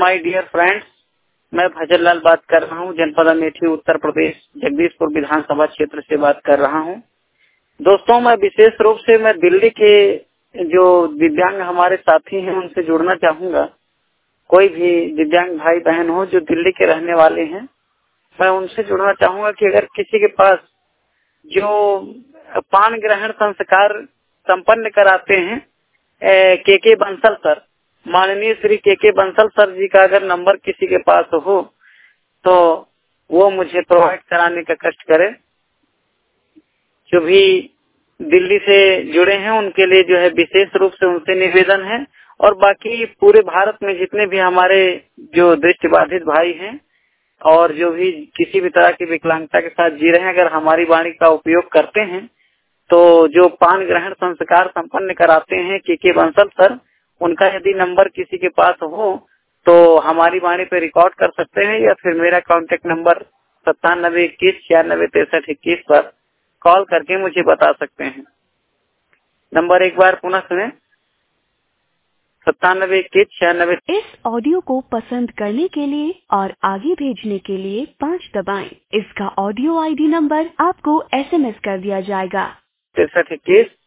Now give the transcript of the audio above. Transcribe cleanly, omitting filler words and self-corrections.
My dear friends, मैं भजन लाल बात कर रहा हूँ। जनपद अमेठी, उत्तर प्रदेश, जगदीशपुर विधानसभा क्षेत्र से बात कर रहा हूँ। दोस्तों, मैं विशेष रूप से मैं दिल्ली के जो दिव्यांग हमारे साथी हैं उनसे जुड़ना चाहूंगा। कोई भी दिव्यांग भाई बहन हो जो दिल्ली के रहने वाले हैं, मैं उनसे जुड़ना चाहूंगा कि अगर किसी के पास जो पान ग्रहण संस्कार संपन्न कराते हैं के बंसल सर, माननीय श्री के बंसल सर जी का अगर नंबर किसी के पास हो तो वो मुझे प्रोवाइड कराने का कष्ट करे। जो भी दिल्ली से जुड़े हैं उनके लिए जो है विशेष रूप से उनसे निवेदन है, और बाकी पूरे भारत में जितने भी हमारे जो दृष्टिबाधित भाई हैं और जो भी किसी भी तरह की विकलांगता के साथ जी रहे हैं, अगर हमारी वाणी का उपयोग करते हैं तो जो पान ग्रहण संस्कार संपन्न कराते हैं के बंसल सर, उनका यदि नंबर किसी के पास हो तो हमारी वाणी पे रिकॉर्ड कर सकते हैं, या फिर मेरा कॉन्टेक्ट नंबर 9721966321 पर कॉल करके मुझे बता सकते हैं। नंबर एक बार पुनः सुने, 972196। इस ऑडियो को पसंद करने के लिए और आगे भेजने के लिए 5 दबाएं। इसका ऑडियो ID नंबर आपको SMS कर दिया जाएगा। 6321